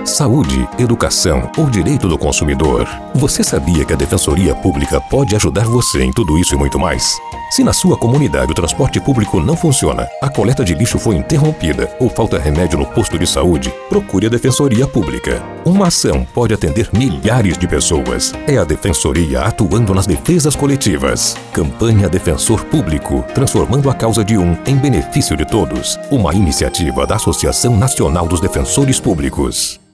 saúde, educação ou direito do consumidor. Você sabia que a Defensoria Pública pode ajudar você em tudo isso e muito mais? Se na sua comunidade o transporte público não funciona, a coleta de lixo foi interrompida ou falta remédio no posto de saúde, procure a Defensoria Pública. Uma ação pode atender milhares de pessoas. É a Defensoria atuando nas defesas coletivas. Campanha Defensor Público, transformando a causa de um em benefício de todos. Uma iniciativa da Associação Nacional dos Defensores Públicos.